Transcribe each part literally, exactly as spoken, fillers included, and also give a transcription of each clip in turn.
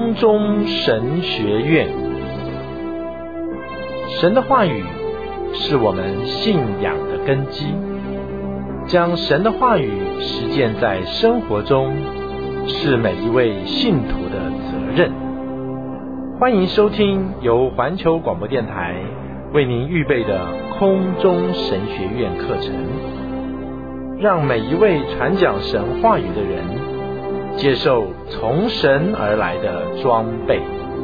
空中神学院。神的话语是我们信仰的根基，将神的话语实践在生活中，是每一位信徒的责任。欢迎收听由环球广播电台为您预备的空中神学院课程，让每一位传讲神话语的人接受从神而来的装备。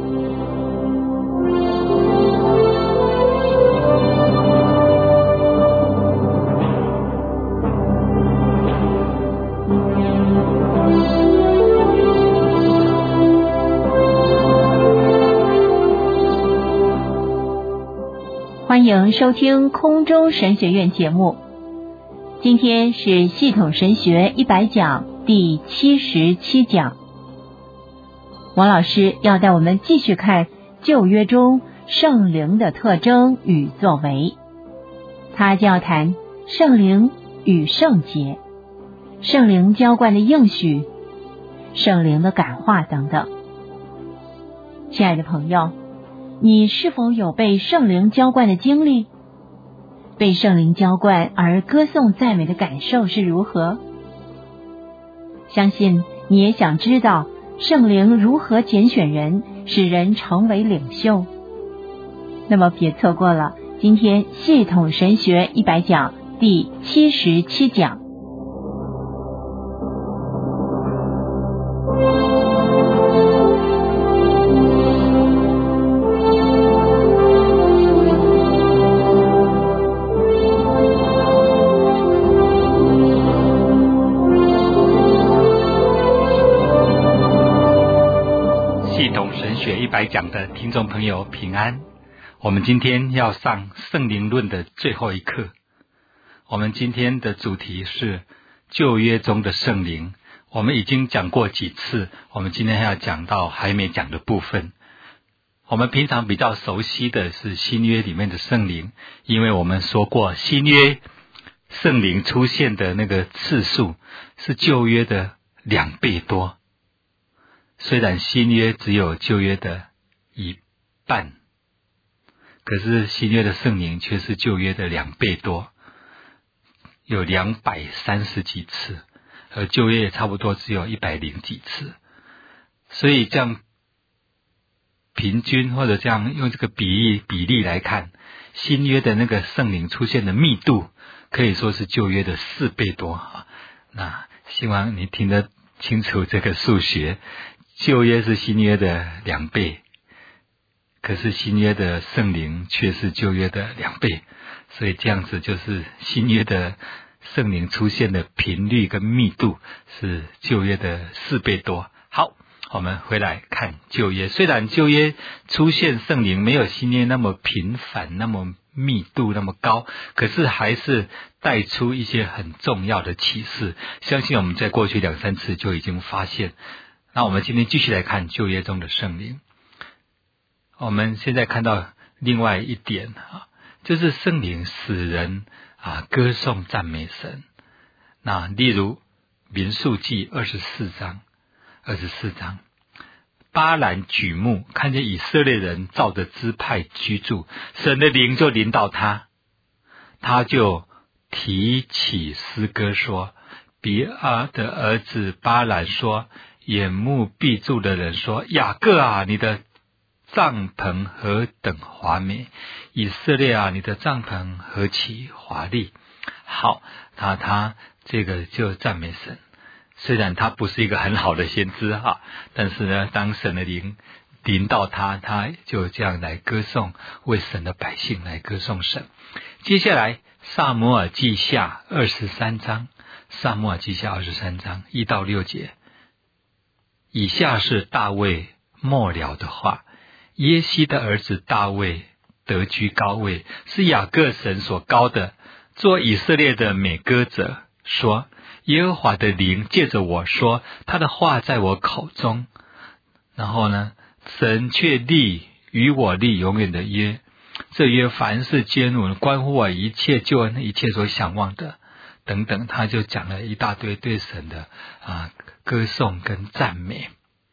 欢迎收听空中神学院节目。今天是系统神学一百讲第七十七讲。王老师要带我们继续看旧约中圣灵的特征与作为，他将要谈圣灵与圣洁、圣灵浇灌的应许、圣灵的感化等等。亲爱的朋友，你是否有被圣灵浇灌的经历？被圣灵浇灌而歌颂赞美的感受是如何？相信你也想知道圣灵如何拣选人，使人成为领袖。那么别错过了今天系统神学一百讲第七十七讲。 一百讲的听众朋友平安，我们今天要上圣灵论的最后一课。我们今天的主题是旧约中的圣灵，我们已经讲过几次，我们今天要讲到还没讲的部分。我们平常比较熟悉的是新约里面的圣灵，因为我们说过新约圣灵出现的那个次数是旧约的两倍多，虽然新约只有旧约的一半，可是新约的圣灵却是旧约的两倍多，有两百三十几次，而旧约也差不多只有一百零几次。所以这样平均或者这样用这个比例比例来看，新约的那个圣灵出现的密度可以说是旧约的四倍多。那希望你听得清楚这个数学，旧约是新约的两倍，可是新约的圣灵却是旧约的两倍，所以这样子就是新约的圣灵出现的频率跟密度是旧约的四倍多。好，我们回来看旧约，虽然旧约出现圣灵没有新约那么频繁，那么密度那么高，可是还是带出一些很重要的启示，相信我们在过去两三次就已经发现。那我们今天继续来看旧约中的圣灵。我们现在看到另外一点啊，就是圣灵使人啊歌颂赞美神。那例如民数记二十四章二十四章，巴兰举目看见以色列人照着支派居住，神的灵就临到他，他就提起诗歌说，比尔的儿子巴兰说，眼目闭住的人说，雅各啊，你的帐篷何等华美，以色列啊，你的帐篷何其华丽。好，他他这个就赞美神。虽然他不是一个很好的先知哈，但是呢，当神的灵临到他，他就这样来歌颂，为神的百姓来歌颂神。接下来撒母耳记下二十三章，撒母耳记下二十三章一到六节，以下是大卫末了的话。耶西的儿子大卫得居高位，是雅各神所高的，做以色列的美歌者，说耶和华的灵借着我说，他的话在我口中。然后呢，神却立与我立永远的约，这约凡是坚稳，关乎我一切救恩，一切所想望的等等，他就讲了一大堆对神的啊歌颂跟赞美。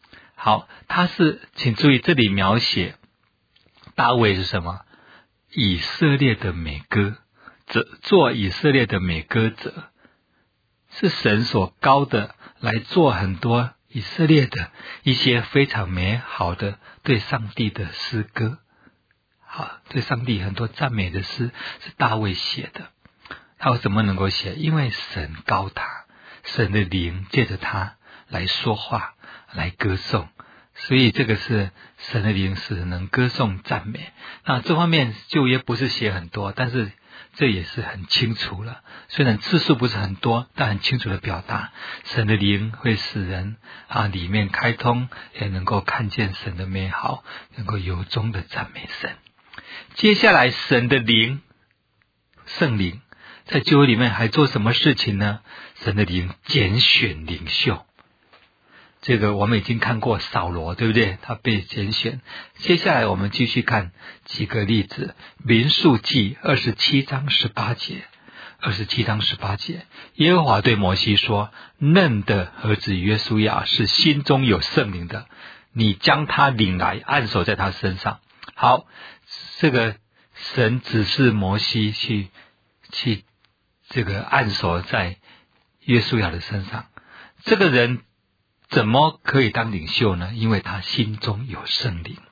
好，他是请注意这里描写大卫是什么？以色列的美歌者，做以色列的美歌者，是神所高的，来做很多以色列的一些非常美好的对上帝的诗歌。好，对上帝很多赞美的诗是大卫写的。他怎么能够写？因为神高他，神的灵借着他来说话，来歌颂，所以这个是神的灵使能歌颂赞美。那这方面旧约不是写很多，但是这也是很清楚了，虽然次数不是很多，但很清楚的表达神的灵会使人啊里面开通，也能够看见神的美好，能够由衷的赞美神。接下来神的灵，圣灵在旧约里面还做什么事情呢？神的灵拣选领袖，这个我们已经看过扫罗，对不对？他被拣选。接下来我们继续看几个例子。民数记二十七章十八节，二十七章十八节，耶和华对摩西说：嫩的儿子约书亚是心中有圣灵的，你将他领来，按手在他身上。好，这个神指示摩西去去这个按手在约书亚的身上。这个人怎么可以当领袖呢？因为他心中有圣灵，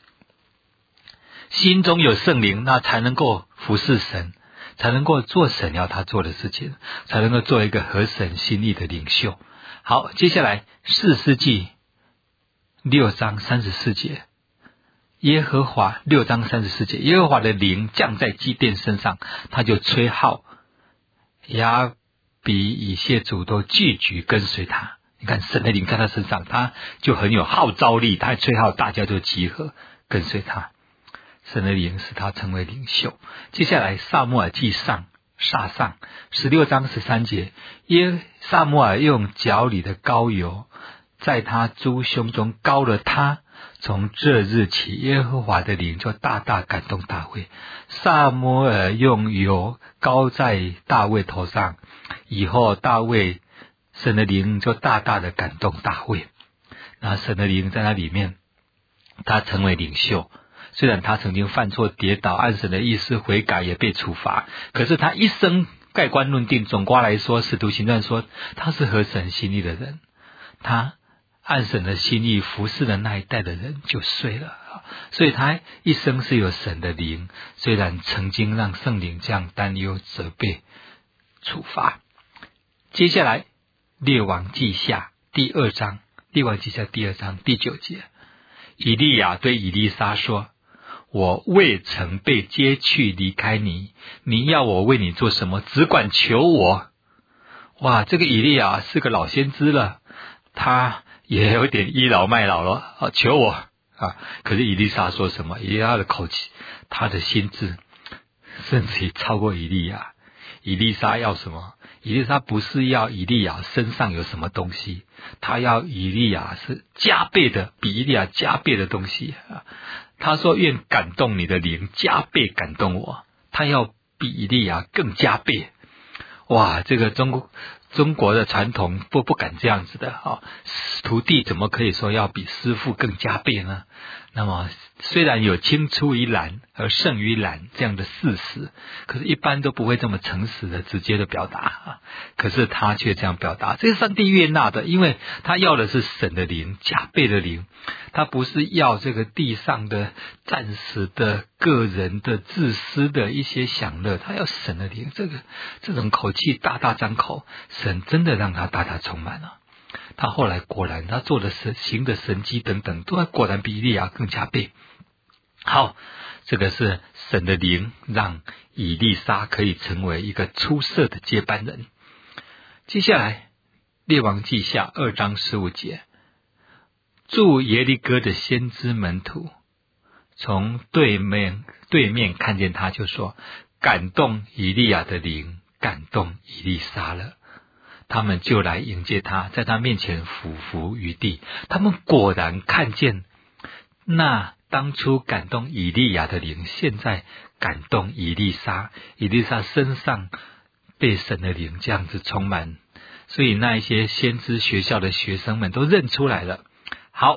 心中有圣灵，那才能够服侍神，才能够做神要他做的事情，才能够做一个合神心意的领袖。好，接下来士师记六章三十四节，耶和华六章三十四节，耶和华的灵降在基甸身上，他就吹号，亚比以谢族都聚集跟随他。你看神的灵在他身上，他就很有号召力，他吹号，大家就集合跟随他。神的灵使他成为领袖。接下来撒母耳记上撒上十六章十三节，耶撒母耳用脚里的膏油在他猪胸中膏了他，从这日起耶和华的灵就大大感动大卫。撒母耳用油膏在大卫头上以后，大卫神的灵就大大的感动大卫。那神的灵在那里面，他成为领袖。虽然他曾经犯错跌倒，按神的意思悔改也被处罚，可是他一生盖棺论定。总括来说，使徒行传说他是合神心意的人，他按神的心意服侍的那一代的人就睡了，所以他一生是有神的灵，虽然曾经让圣灵这样担忧责备处罚。接下来列王记下第二章，列王记下第二章第九节，以利亚对以利沙说：我未曾被接去离开你，你要我为你做什么？只管求我。哇，这个以利亚是个老先知了，他也有点倚老卖老了啊，求我啊！可是以利沙说什么？以利亚的口气，他的心智甚至于超过以利亚。以利沙要什么？以利沙不是要以利亚身上有什么东西，他要以利亚是加倍的，比以利亚加倍的东西啊！他说：愿感动你的灵加倍感动我。他要比以利亚更加倍。哇，这个中国中国的传统不不敢这样子的啊！徒弟怎么可以说要比师父更加倍呢？那么虽然有青出于蓝而胜于蓝这样的事实，可是一般都不会这么诚实的直接的表达啊。可是他却这样表达，这是上帝悦纳的，因为他要的是神的灵，加倍的灵，他不是要这个地上的暂时的个人的自私的一些享乐，他要神的灵。这个这种口气大大张口，神真的让他大大充满了。他后来果然他做的神行的神迹等等，都果然比以利亚更加倍。好，这个是神的灵让以利沙可以成为一个出色的接班人。接下来列王记下二章十五节，住耶利哥的先知门徒从对面对面看见他，就说：感动以利亚的灵感动以利沙了。他们就来迎接他，在他面前俯伏于地。他们果然看见那当初感动以利亚的灵，现在感动以利沙。以利沙身上被神的灵这样子充满，所以那一些先知学校的学生们都认出来了。好，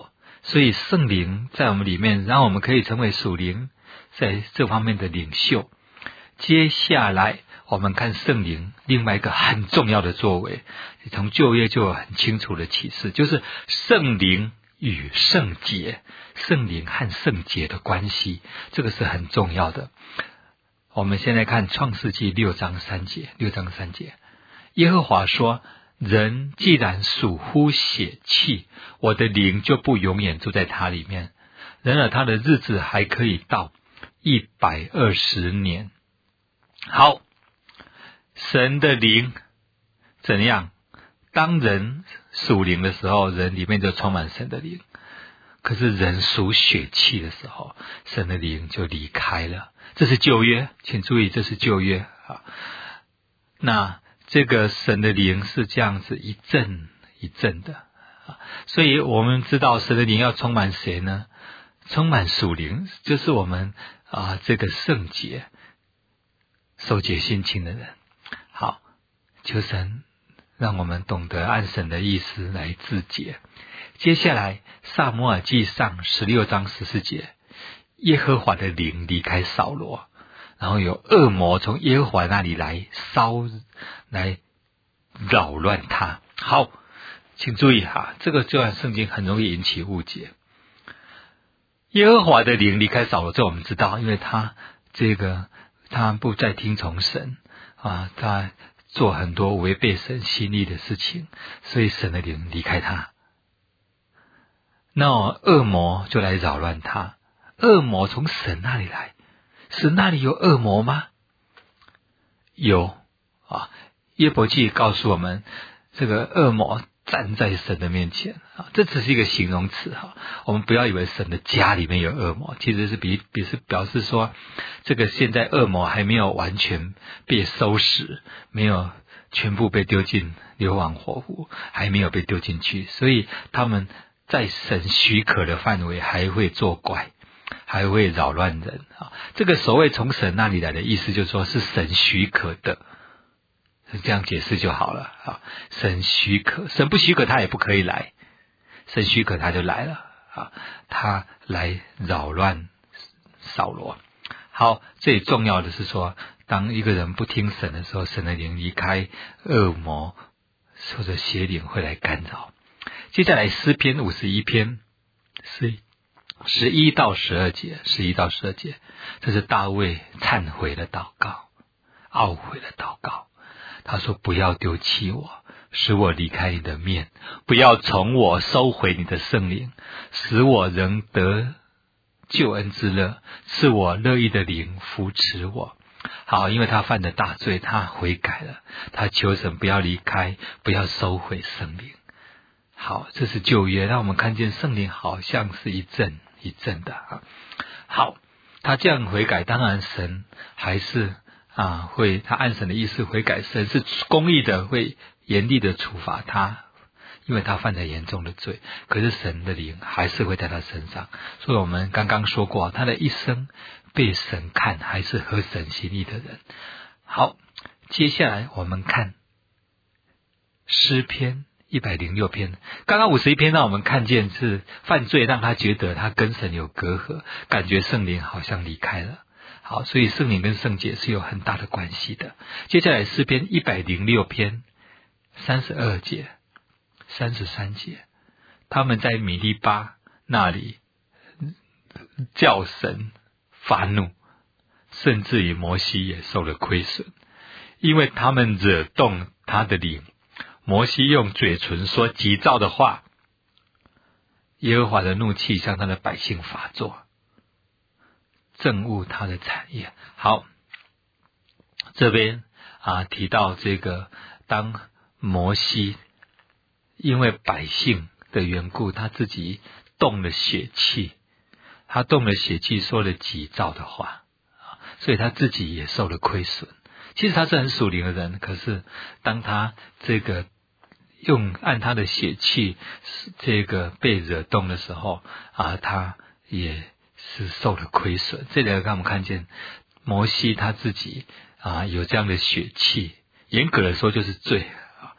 所以圣灵在我们里面，让我们可以成为属灵在这方面的领袖。接下来我们看圣灵另外一个很重要的作为，从旧约就有很清楚的启示，就是圣灵与圣洁，圣灵和圣洁的关系，这个是很重要的。我们现在看创世纪六章三节，六章三节，耶和华说，人既然属乎血气，我的灵就不永远住在他里面，然而他的日子还可以到一百二十年。好，神的灵怎样？当人属灵的时候，人里面就充满神的灵。可是人属血气的时候，神的灵就离开了。这是旧约，请注意，这是旧约啊。那这个神的灵是这样子一阵一阵的啊，所以我们知道神的灵要充满谁呢？充满属灵，就是我们啊这个圣洁、守洁心清的人。好，求神让我们懂得按神的意思来自洁。接下来撒母耳记上十六章十四节，耶和华的灵离开扫罗，然后有恶魔从耶和华那里来骚来扰乱他。好，请注意哈，这个这段圣经很容易引起误解。耶和华的灵离开扫罗，这我们知道，因为他这个他不再听从神啊，他做很多违背神心意的事情，所以神的灵离开他。那恶魔就来扰乱他。恶魔从神那里来，神那里有恶魔吗？有啊，约伯记告诉我们，这个恶魔站在神的面前啊，这只是一个形容词哈。我们不要以为神的家里面有恶魔，其实是比比是表示说，这个现在恶魔还没有完全被收拾，没有全部被丢进硫磺火湖，还没有被丢进去，所以他们在神许可的范围还会作怪，还会扰乱人啊。这个所谓从神那里来的意思，就是说是神许可的，是这样解释就好了啊。神许可，神不许可他也不可以来，神许可他就来了啊，他来扰乱扫罗。好，最重要的是说，当一个人不听神的时候，神的灵离开，恶魔或者邪灵会来干扰。接下来诗篇五十一篇十十一到十二节，十一到十二节，这是大卫忏悔的祷告，懊悔的祷告。他说：不要丢弃我，使我离开你的面，不要从我收回你的圣灵，使我仍得救恩之乐，赐我乐意的灵扶持我。好，因为他犯的大罪，他悔改了，他求神不要离开，不要收回圣灵。好，这是旧约，让我们看见圣灵好像是一阵一阵的啊。好，他这样悔改，当然神还是啊会，他按神的意思悔改，神是公义的，会严厉的处罚他，因为他犯了严重的罪。可是神的灵还是会在他身上，所以我们刚刚说过，他的一生被神看还是合神心意的人。好，接下来我们看诗篇一百零六篇，刚刚五十一篇让我们看见是犯罪让他觉得他跟神有隔阂，感觉圣灵好像离开了。好，所以圣灵跟圣洁是有很大的关系的。接下来诗篇一百零六篇三十二节三十三节，他们在米利巴那里叫神发怒，甚至于摩西也受了亏损，因为他们惹动他的灵。摩西用嘴唇说急躁的话，耶和华的怒气向他的百姓发作，憎恶他的产业。好，这边啊提到这个，当摩西因为百姓的缘故，他自己动了血气，他动了血气，说了急躁的话，所以他自己也受了亏损。其实他是很属灵的人，可是当他这个用按他的血气这个被惹动的时候啊，他也是受了亏损。这里让我们看见摩西他自己啊有这样的血气，严格的说就是罪啊。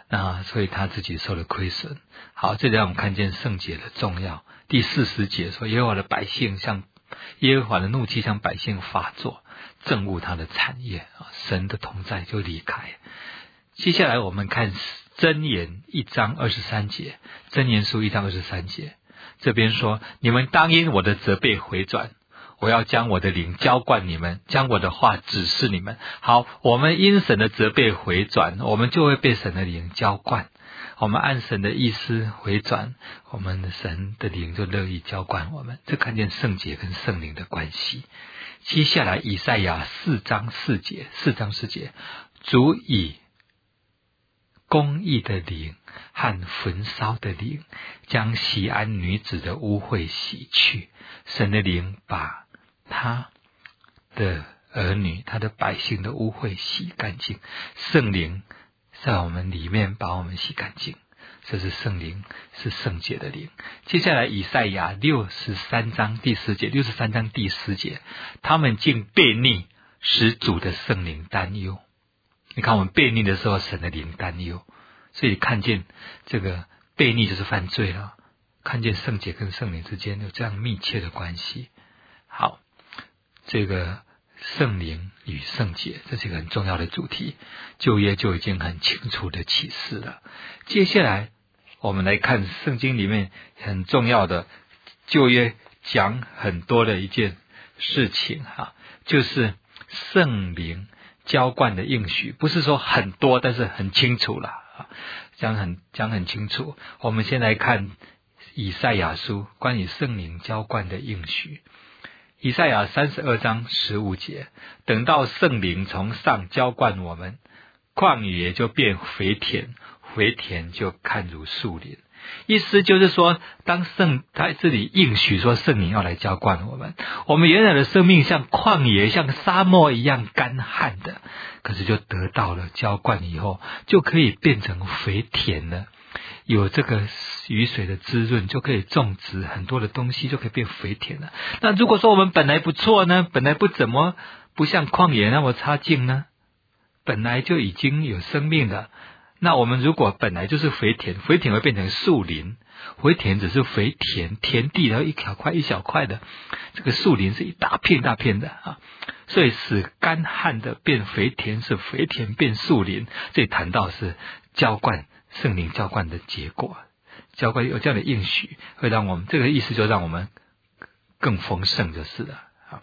那所以他自己受了亏损。好，这里让我们看见圣洁的重要。第四十节说，耶和华的百姓像耶和华的怒气向百姓发作，憎恶他的产业啊，神的同在就离开。接下来我们看箴言一章二十三节，箴言书一章二十三节，这边说，你们当因我的责备回转，我要将我的灵浇灌你们，将我的话指示你们。好，我们因神的责备回转，我们就会被神的灵浇灌。我们按神的意思回转，我们的神的灵就乐意浇灌我们。这看见圣洁跟圣灵的关系。接下来以赛亚四章四节，四章四节，主以公义的灵和焚烧的灵，将锡安女子的污秽洗去。神的灵把他的儿女、他的百姓的污秽洗干净，圣灵在我们里面把我们洗干净，这是圣灵，是圣洁的灵。接下来以赛亚六十三章第十节，六十三章第十节，他们竟悖逆，使主的圣灵担忧。你看我们悖逆的时候，神的灵担忧，所以看见这个悖逆就是犯罪了，看见圣洁跟圣灵之间有这样密切的关系。好，这个圣灵与圣洁，这是一个很重要的主题，旧约就已经很清楚的启示了。接下来我们来看圣经里面很重要的，旧约讲很多的一件事情哈，就是圣灵浇灌的应许，不是说很多，但是很清楚了，讲很讲很清楚。我们先来看以赛亚书关于圣灵浇灌的应许。以赛亚三十二章十五节，等到圣灵从上浇灌我们，旷野就变肥田，肥田就看如树林。意思就是说，当圣他这里应许说圣灵要来浇灌我们，我们原来的生命像旷野、像沙漠一样干旱的，可是就得到了浇灌以后，就可以变成肥田了。有这个雨水的滋润，就可以种植很多的东西，就可以变肥田了。那如果说我们本来不错呢，本来不怎么不像旷野那么差劲呢，本来就已经有生命的，那我们如果本来就是肥田，肥田会变成树林，肥田只是肥田，田地然后一小块一小块的，这个树林是一大片大片的啊。所以使干旱的变肥田，使肥田变树林，这里谈到是浇灌，圣灵浇灌的结果，浇灌有这样的应许，会让我们这个意思就让我们更丰盛就是了。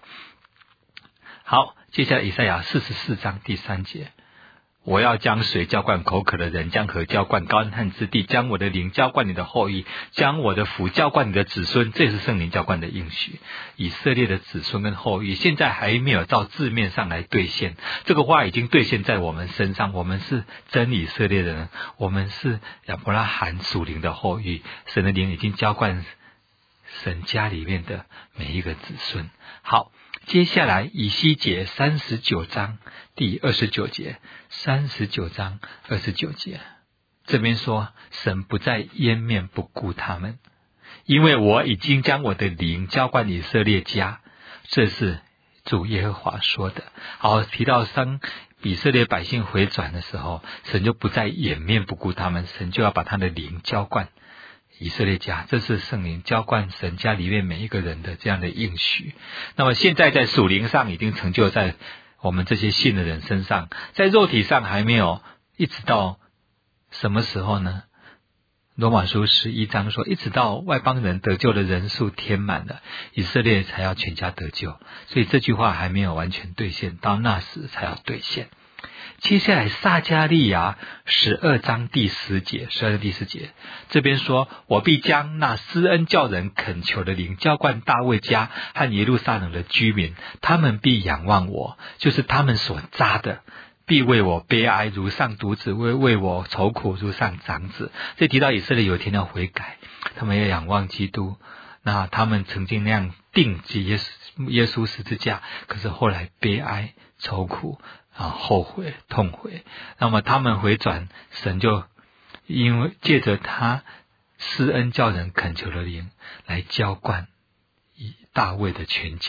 好，接下来以赛亚四十四章第三节，我要将水浇灌口渴的人，将河浇灌干旱之地，将我的灵浇灌你的后裔，将我的福浇灌你的子孙。这是圣灵浇灌的应许。以色列的子孙跟后裔现在还没有照字面上来兑现，这个话已经兑现在我们身上。我们是真以色列的人，我们是亚伯拉罕属灵的后裔，神的灵已经浇灌神家里面的每一个子孙。好，接下来以西结三十九章第二十九节，三十九章二十九节，这边说神不再掩面不顾他们，因为我已经将我的灵浇灌以色列家，这是主耶和华说的。好，提到当以色列百姓回转的时候，神就不再掩面不顾他们，神就要把他的灵浇灌以色列家，这是圣灵浇灌神家里面每一个人的这样的应许。那么现在在属灵上已经成就在我们这些信的人身上，在肉体上还没有，一直到什么时候呢？罗马书十一章说，一直到外邦人得救的人数填满了，以色列才要全家得救。所以这句话还没有完全兑现，到那时才要兑现。接下来撒迦利亚十二章第十节，十二章第十节，这边说，我必将那施恩叫人恳求的灵浇灌大卫家和耶路撒冷的居民，他们必仰望我，就是他们所扎的，必为我悲哀，如上独子，为为我愁苦，如上长子。这提到以色列有一天要悔改，他们要仰望基督。那他们曾经那样定记耶稣耶稣十字架，可是后来悲哀、愁苦啊，后悔、痛悔。那么他们回转，神就因为借着他施恩叫人恳求的灵来浇灌大卫的全家。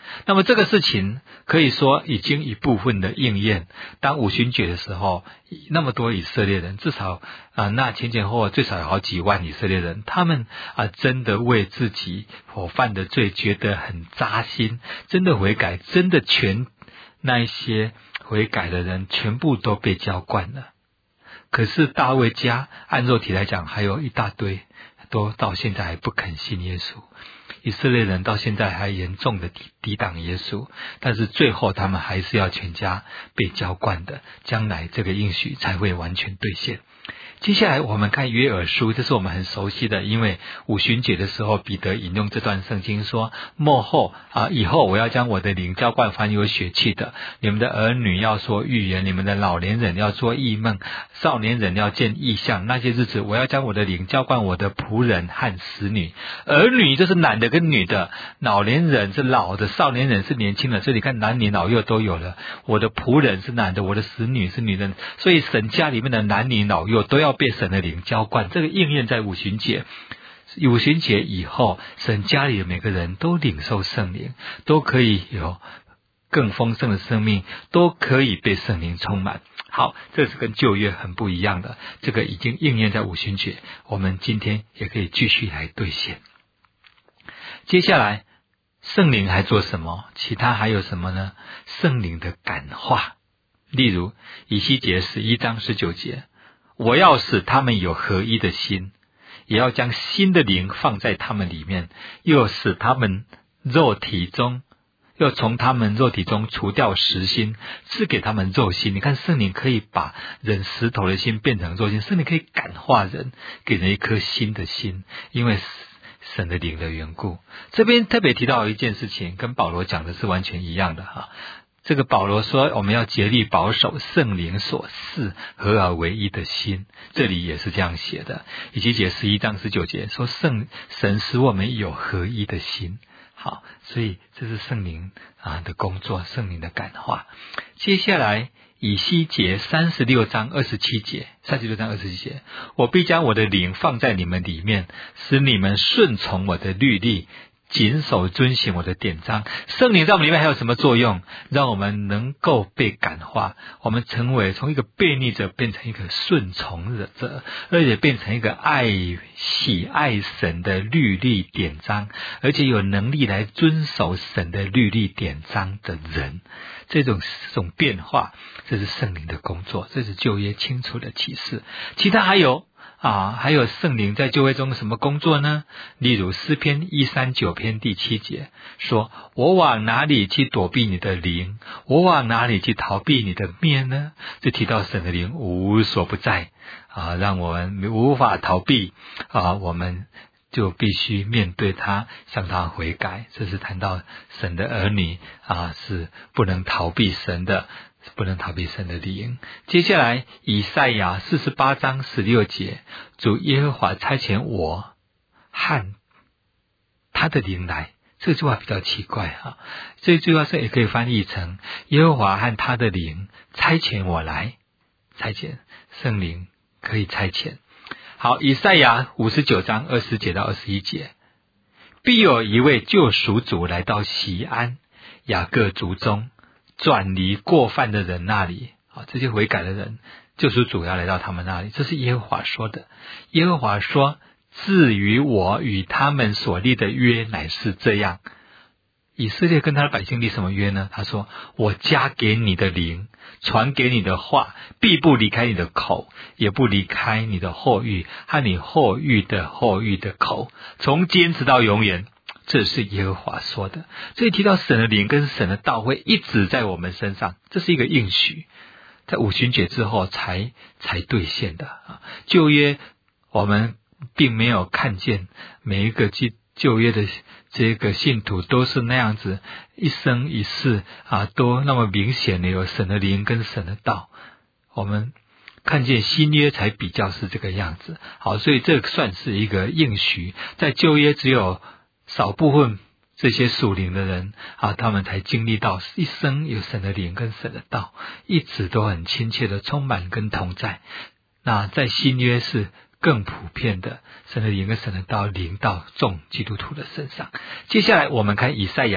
那么这个事情可以说已经一部分的应验。当五旬节的时候，那么多以色列人，至少啊，那前前后后最少有好几万以色列人，他们啊真的为自己所犯的罪觉得很扎心，真的悔改，真的全那一些悔改的人全部都被浇灌了。可是大卫家按肉体来讲，还有一大堆都到现在还不肯信耶稣。以色列人到现在还严重的抵抵挡耶稣，但是最后他们还是要全家被浇灌的，将来这个应许才会完全兑现。接下来我们看约珥书，这是我们很熟悉的，因为五旬节的时候彼得引用这段圣经说，末后啊，以后我要将我的灵浇灌凡有血气的，你们的儿女要说预言，你们的老年人要做异梦，少年人要见异象。那些日子我要将我的灵浇灌我的仆人和使女。儿女就是男的跟女的，老年人是老的，少年人是年轻的，所以你看男女老幼都有了。我的仆人是男的，我的使女是女的，所以神家里面的男女老幼都要被神的灵浇灌。这个应验在五旬节。五旬节以后，神家里的每个人都领受圣灵，都可以有更丰盛的生命，都可以被圣灵充满。好，这是跟旧约很不一样的，这个已经应验在五旬节，我们今天也可以继续来兑现。接下来圣灵还做什么？其他还有什么呢？圣灵的感化，例如以西结十一章十九节，我要使他们有合一的心，也要将新的灵放在他们里面，又使他们肉体中又从他们肉体中除掉实心，赐给他们肉心。你看圣灵可以把人石头的心变成肉心，圣灵可以感化人，给人一颗新的心，因为神的灵的缘故。这边特别提到一件事情，跟保罗讲的是完全一样的哈。这个保罗说我们要竭力保守圣灵所赐合而为一的心，这里也是这样写的。以西结十一章十九节说圣神使我们有合一的心。好，所以这是圣灵啊的工作，圣灵的感化。接下来以西结三十六章二十七节，三十六章二十七节，我必将我的灵放在你们里面，使你们顺从我的律例，谨守遵行我的典章。圣灵在我们里面还有什么作用？让我们能够被感化，我们成为从一个悖逆者变成一个顺从者，而且变成一个爱喜爱神的律例典章，而且有能力来遵守神的律例典章的人。这种这种变化，这是圣灵的工作，这是旧约清楚的启示。其他还有啊，还有圣灵在旧约中什么工作呢？例如诗篇一三九篇第七节说，我往哪里去躲避你的灵？我往哪里去逃避你的面呢？就提到神的灵无所不在啊，让我们无法逃避啊，我们就必须面对他，向他悔改。这是谈到神的儿女啊，是不能逃避神的，不能逃避神的灵。接下来以赛亚四十八章十六节，主耶和华差遣我和他的灵来。这句话比较奇怪哈，这句话是也可以翻译成耶和华和他的灵差遣我来。差遣，圣灵可以差遣。好，以赛亚五十九章二十节到二十一节，必有一位救赎主来到锡安雅各族中，转离过犯的人那里。好，这些悔改的人，救赎主要来到他们那里，这是耶和华说的。耶和华说，至于我与他们所立的约乃是这样。以色列跟他的百姓立什么约呢？他说，我加给你的灵，传给你的话，必不离开你的口，也不离开你的后裔和你后裔的后裔的口，从今直到永远。这是耶和华说的。这里提到神的灵跟神的道会一直在我们身上，这是一个应许，在五旬节之后才才兑现的啊。旧约我们并没有看见每一个旧约的这个信徒都是那样子一生一世啊，都那么明显的有神的灵跟神的道。我们看见新约才比较是这个样子。好，所以这算是一个应许。在旧约只有少部分这些属灵的人啊，他们才经历到一生有神的灵跟神的道，一直都很亲切的充满跟同在。那在新约是更普遍的，神的灵跟神的道临到众基督徒的身上。接下来我们看以赛亚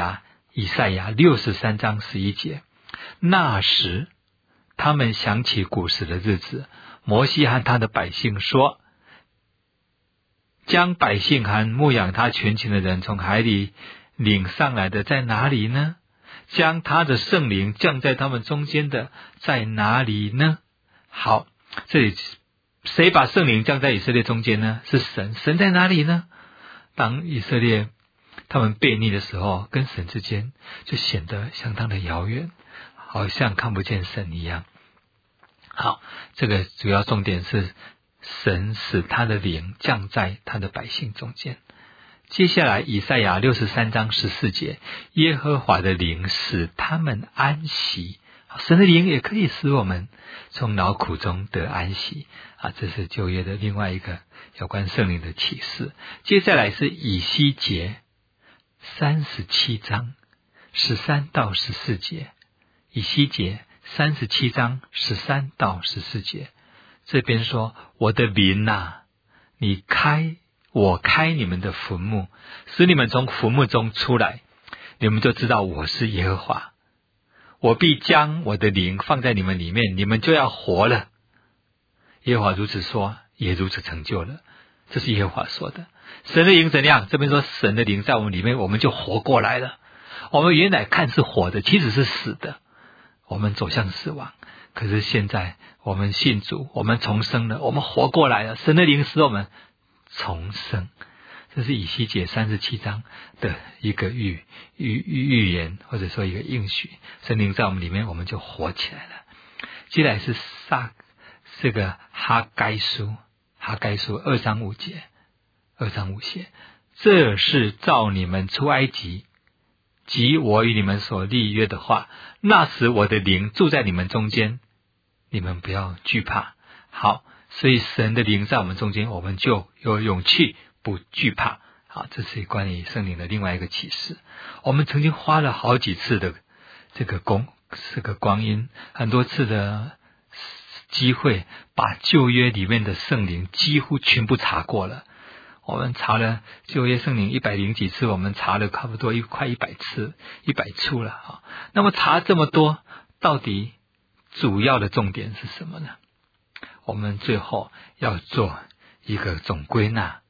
以赛亚六十三章十一节，那时他们想起古时的日子，摩西和他的百姓说，将百姓和牧养他群群的人从海里领上来的在哪里呢？将他的圣灵降在他们中间的在哪里呢？好，这里谁把圣灵降在以色列中间呢？是神。神在哪里呢？当以色列他们悖逆的时候，跟神之间就显得相当的遥远，好像看不见神一样。好，这个主要重点是神使他的灵降在他的百姓中间。接下来以赛亚六十三章十四节，耶和华的灵使他们安息。神的灵也可以使我们从劳苦中得安息啊，这是旧约的另外一个有关圣灵的启示。接下来是以西结三十七章十三到十四节，以西结三十七章十三到十四节，这边说，我的灵啊，你开我开你们的坟墓，使你们从坟墓中出来，你们就知道我是耶和华。我必将我的灵放在你们里面，你们就要活了。耶和华如此说，也如此成就了。这是耶和华说的。神的灵怎样？这边说神的灵在我们里面，我们就活过来了。我们原来看是活的，其实是死的，我们走向死亡。可是现在我们信主，我们重生了，我们活过来了。神的灵使我们重生。这是以西结三十七章的一个预预预言，或者说一个应许。神灵在我们里面，我们就活起来了。接下来是撒这个哈该书，哈该书二章五节，二章五节，这是照你们出埃及及我与你们所立约的话，那时我的灵住在你们中间，你们不要惧怕。好，所以神的灵在我们中间，我们就有勇气，不惧怕。好，这是关于圣灵的另外一个启示。我们曾经花了好几次的这个光这个光阴，很多次的机会，把旧约里面的圣灵几乎全部查过了。我们查了旧约圣灵一百零几次，我们查了差不多一快一百次，一百处了啊。那么查这么多，到底主要的重点是什么呢？我们最后要做一个总归纳。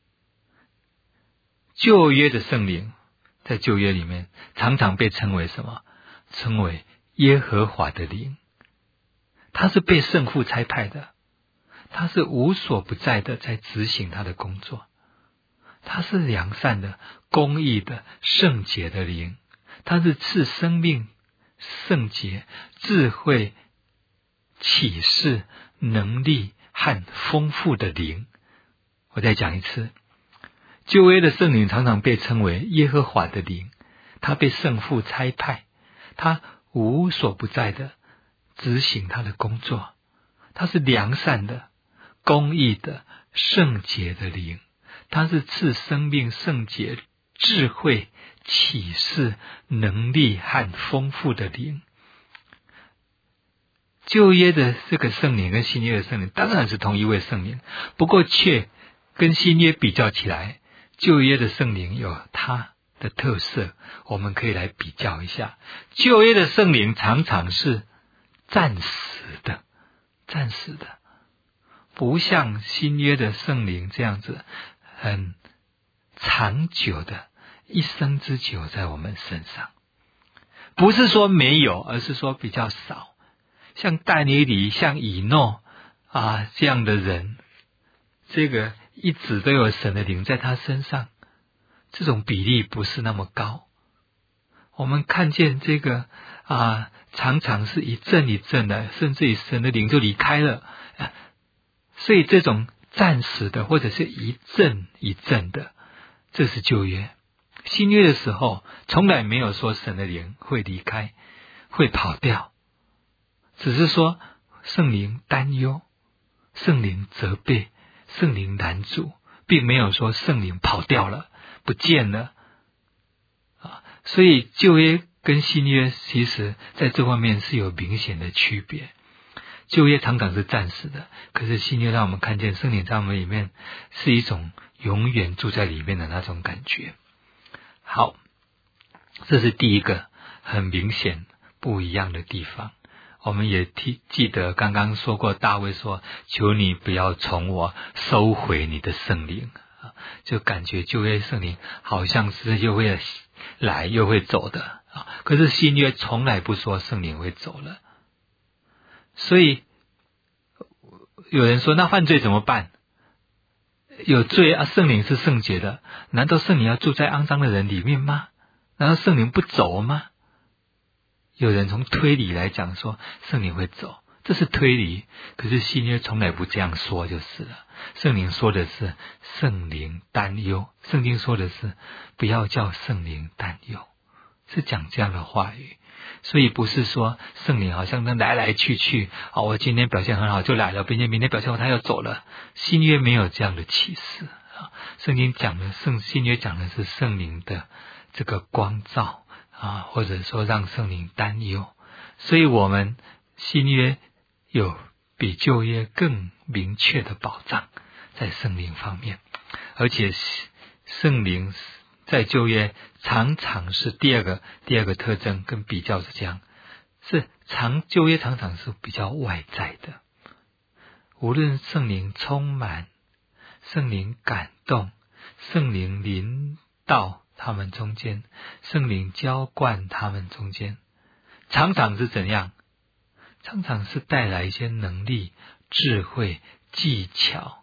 旧约的圣灵在旧约里面常常被称为什么？称为耶和华的灵。他是被圣父差派的，他是无所不在的在执行他的工作，他是良善的、公义的、圣洁的灵，他是赐生命、圣洁、智慧、启示、能力和丰富的灵。我再讲一次，旧约的圣灵常常被称为耶和华的灵，他被圣父差派，他无所不在的执行他的工作，他是良善的、公义的、圣洁的灵，他是赐生命、圣洁、智慧、启示、能力和丰富的灵。旧约的这个圣灵跟新约的圣灵当然是同一位圣灵，不过却跟新约比较起来，旧约的圣灵有它的特色，我们可以来比较一下。旧约的圣灵常常是暂时的，暂时的，不像新约的圣灵这样子很长久的，一生之久在我们身上。不是说没有，而是说比较少。像但以理、像以诺啊这样的人，这个一直都有神的灵在他身上，这种比例不是那么高。我们看见这个啊，常常是一阵一阵的，甚至于神的灵就离开了，所以这种暂时的或者是一阵一阵的，这是旧约。新约的时候从来没有说神的灵会离开，会跑掉，只是说圣灵担忧，圣灵责备，圣灵拦阻，并没有说圣灵跑掉了，不见了啊。所以旧约跟新约其实在这方面是有明显的区别。旧约常常是暂时的，可是新约让我们看见圣灵在我们里面是一种永远住在里面的那种感觉。好， 这是第一个很明显不一样的地方。我们也记得刚刚说过，大卫说，求你不要从我收回你的圣灵，就感觉旧约圣灵好像是又会来又会走的，可是新约从来不说圣灵会走了。所以有人说，那犯罪怎么办？有罪啊，圣灵是圣洁的，难道圣灵要住在肮脏的人里面吗？难道圣灵不走吗？有人从推理来讲说圣灵会走，这是推理，可是新约从来不这样说就是了。圣灵说的是圣灵担忧，圣经说的是不要叫圣灵担忧，是讲这样的话语。所以不是说圣灵好像来来去去，哦，我今天表现很好就来了，并且明天表现好他要走了。新约没有这样的启示，圣经讲的圣新约讲的是圣灵的这个光照啊，或者说让圣灵担忧。所以我们新约有比旧约更明确的保障在圣灵方面，而且圣灵在旧约常常是第二个第二个特征跟比较是这样，是常旧约常常是比较外在的，无论圣灵充满、圣灵感动、圣灵临到他们中间、圣灵浇灌他们中间，常常是怎样？常常是带来一些能力、智慧、技巧。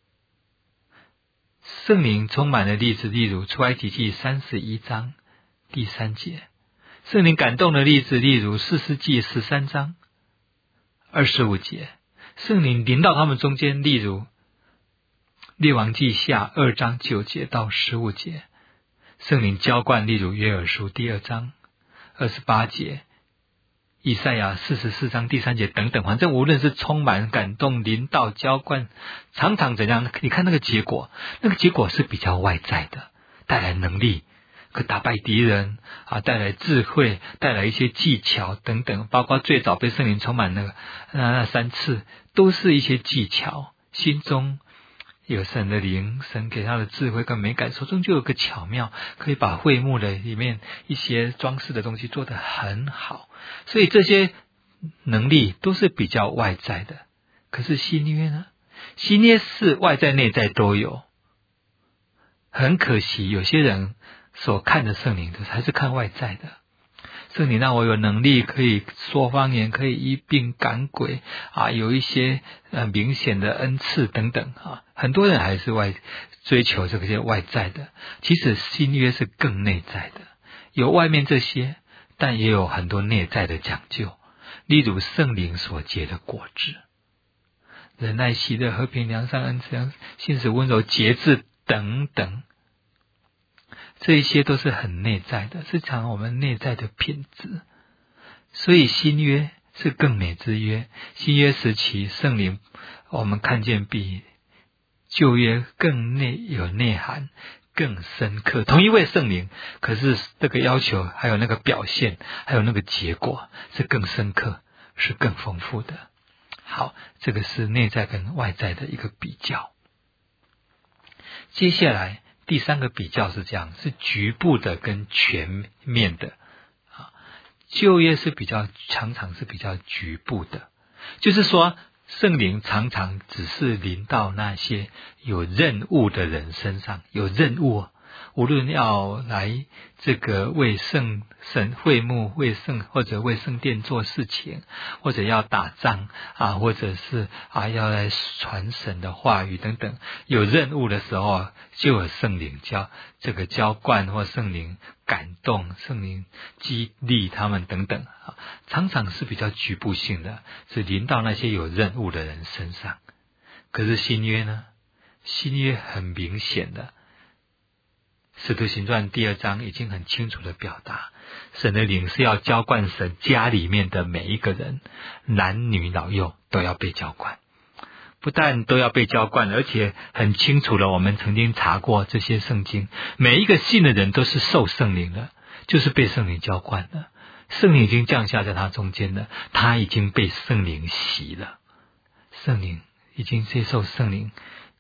圣灵充满的例子，例如出埃及记三十一章第三节；圣灵感动的例子，例如士师记十三章二十五节；圣灵临到他们中间，例如列王记下二章九节到十五节；圣灵浇灌，例如约珥书第二章二十八节。以赛亚四十四章第三节等等，反正无论是充满感动、临到、浇灌，常常怎样？你看那个结果，那个结果是比较外在的，带来能力，可打败敌人啊，带来智慧，带来一些技巧等等，包括最早被圣灵充满那个那那三次，都是一些技巧，心中有神的灵，神给他的智慧跟美感，手中就有个巧妙，可以把会幕的里面一些装饰的东西做得很好。所以这些能力都是比较外在的。可是新约呢？新约是外在内在都有。很可惜，有些人所看的圣灵还是看外在的。圣灵让我有能力可以说方言，可以医病赶鬼啊，有一些呃明显的恩赐等等啊，很多人还是外追求这些外在的。其实新约是更内在的，有外面这些，但也有很多内在的讲究，例如圣灵所结的果子，忍耐、喜乐、和平、良善、恩慈、信实、温柔、节制等等。这一些都是很内在的，是讲我们内在的品质。所以新约是更美之约，新约时期圣灵我们看见比旧约更内有内涵，更深刻。同一位圣灵，可是这个要求还有那个表现还有那个结果是更深刻，是更丰富的。好，这个是内在跟外在的一个比较。接下来第三个比较是这样，是局部的跟全面的。旧约是比较常常是比较局部的，就是说圣灵常常只是临到那些有任务的人身上，有任务，无论要来这个为圣神会幕、为圣或者为圣殿做事情，或者要打仗啊，或者是啊要来传神的话语等等，有任务的时候就有圣灵浇这个浇灌或圣灵感动、圣灵激励他们等等啊，常常是比较局部性的，是临到那些有任务的人身上。可是新约呢？新约很明显的，使徒行传第二章已经很清楚的表达，神的灵是要浇灌神家里面的每一个人，男女老幼都要被浇灌。不但都要被浇灌，而且很清楚了，我们曾经查过这些圣经，每一个信的人都是受圣灵的，就是被圣灵浇灌的。圣灵已经降下在他中间了，他已经被圣灵洗了，圣灵已经接受圣灵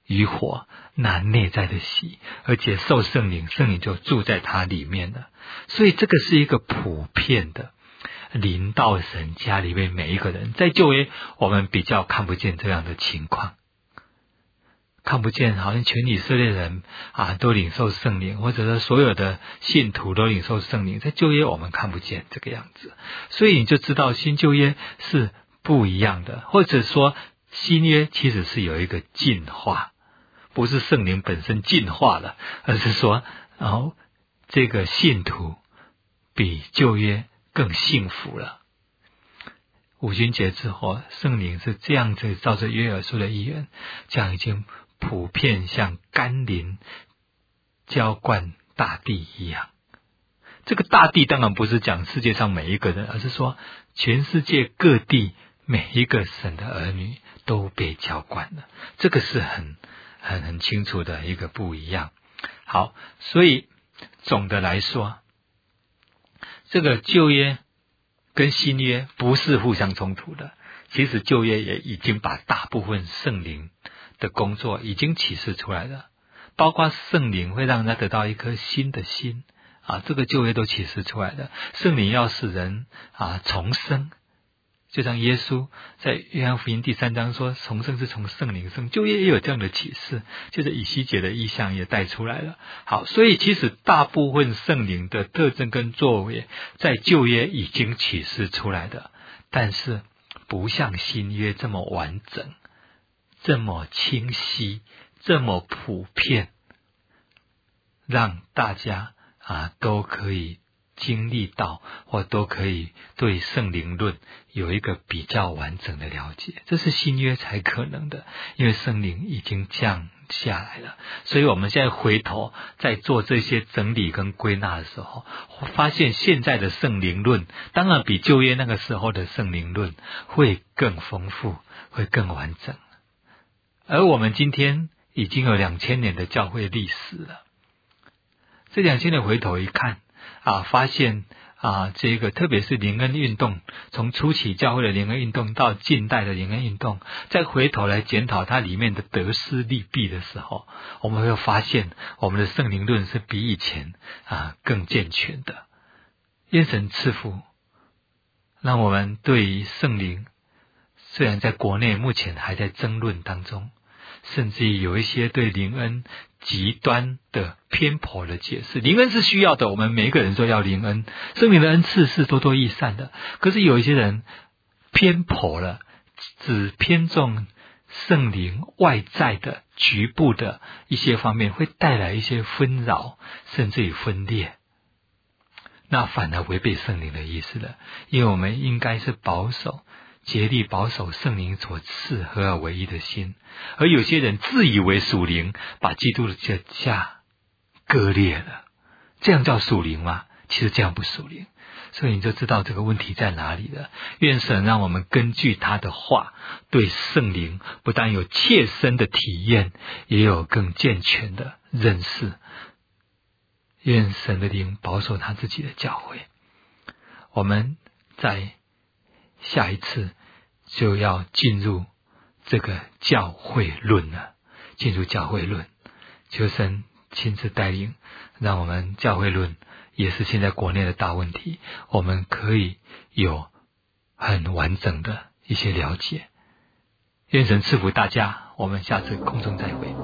与火那内在的喜，而且受圣灵，圣灵就住在他里面了。所以这个是一个普遍的临到神家里面每一个人。在旧约我们比较看不见这样的情况，看不见好像全以色列人啊都领受圣灵，或者说所有的信徒都领受圣灵，在旧约我们看不见这个样子。所以你就知道新旧约是不一样的，或者说新约其实是有一个进化，不是圣灵本身进化了，而是说然后、哦、这个信徒比旧约更幸福了。五旬节之后，圣灵是这样子照着约珥书的预言，这样已经普遍像甘霖浇灌大地一样。这个大地当然不是讲世界上每一个人，而是说全世界各地每一个神的儿女都被浇灌了。这个是很很很清楚的一个不一样。好，所以总的来说，这个旧约跟新约不是互相冲突的。其实旧约也已经把大部分圣灵的工作已经启示出来了，包括圣灵会让他得到一颗新的心啊，这个旧约都启示出来的。圣灵要使人啊重生，就像耶稣在约翰福音第三章说重生是从圣灵生，旧约也有这样的启示，就是以西结的意象也带出来了。好，所以其实大部分圣灵的特征跟作为在旧约已经启示出来的，但是不像新约这么完整，这么清晰，这么普遍，让大家啊都可以经历到，或都可以对圣灵论有一个比较完整的了解。这是新约才可能的，因为圣灵已经降下来了。所以我们现在回头在做这些整理跟归纳的时候，发现现在的圣灵论当然比旧约那个时候的圣灵论会更丰富，会更完整。而我们今天已经有两千年的教会历史了，这两千年回头一看啊，发现啊，这个特别是灵恩运动，从初期教会的灵恩运动到近代的灵恩运动，再回头来检讨它里面的得失利弊的时候，我们会发现我们的圣灵论是比以前啊更健全的。愿神赐福，让我们对于圣灵，虽然在国内目前还在争论当中，甚至于有一些对灵恩极端的偏颇的解释。灵恩是需要的，我们每一个人都要灵恩，圣灵的恩赐是多多益善的。可是有一些人偏颇了，只偏重圣灵外在的局部的一些方面，会带来一些纷扰，甚至于分裂，那反而违背圣灵的意思了。因为我们应该是保守，竭力保守圣灵所赐合而为一的心。而有些人自以为属灵，把基督的家割裂了，这样叫属灵吗？其实这样不属灵。所以你就知道这个问题在哪里了。愿神让我们根据他的话，对圣灵不但有切身的体验，也有更健全的认识。愿神的灵保守他自己的教会。我们在下一次就要进入这个教会论了，进入教会论，求神亲自带领，让我们教会论也是现在国内的大问题，我们可以有很完整的一些了解。愿神赐福大家，我们下次空中再会。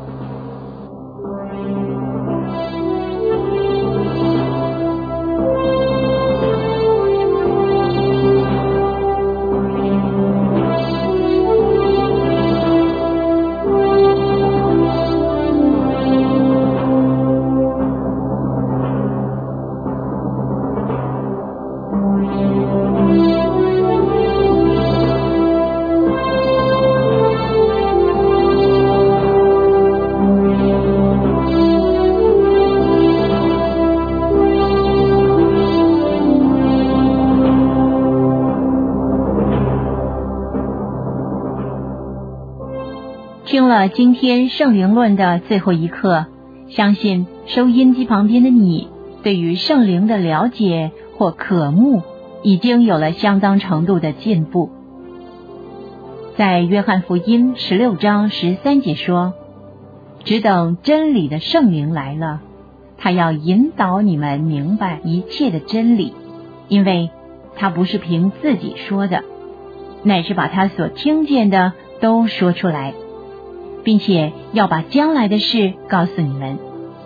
听了今天圣灵论的最后一课，相信收音机旁边的你对于圣灵的了解或渴慕已经有了相当程度的进步。在约翰福音十六章十三节说， 只等真理的圣灵来了，他要引导你们明白一切的真理，因为他不是凭自己说的，乃是把他所听见的都说出来，并且要把将来的事告诉你们。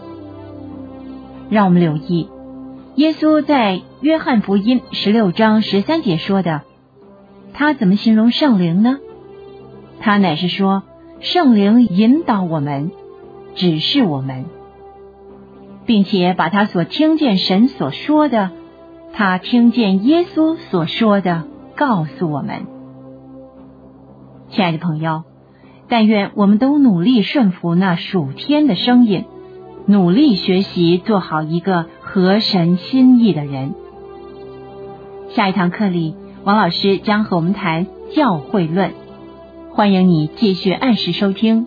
让我们留意耶稣在约翰福音十六章十三节说的，他怎么形容圣灵呢？他乃是说，圣灵引导我们，指示我们，并且把他所听见神所说的，他听见耶稣所说的告诉我们。亲爱的朋友，但愿我们都努力顺服那属天的声音，努力学习做好一个合神心意的人。下一堂课里，王老师将和我们谈教会论，欢迎你继续按时收听。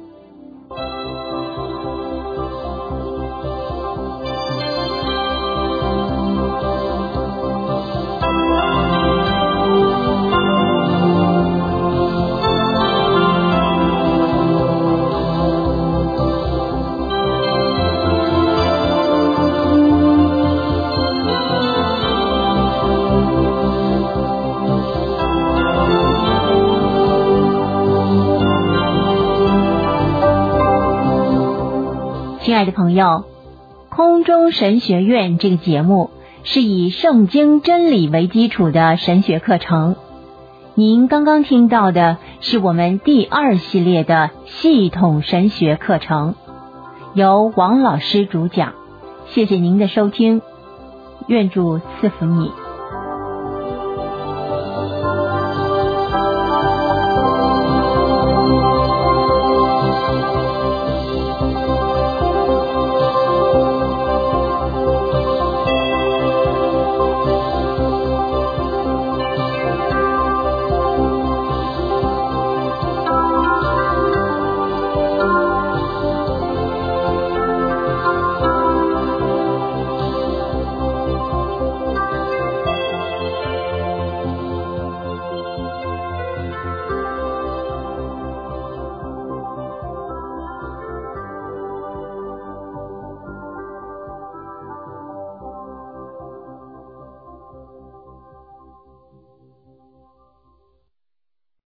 亲爱的朋友，空中神学院这个节目是以圣经真理为基础的神学课程。您刚刚听到的是我们第二系列的系统神学课程，由王老师主讲。谢谢您的收听，愿主赐福你。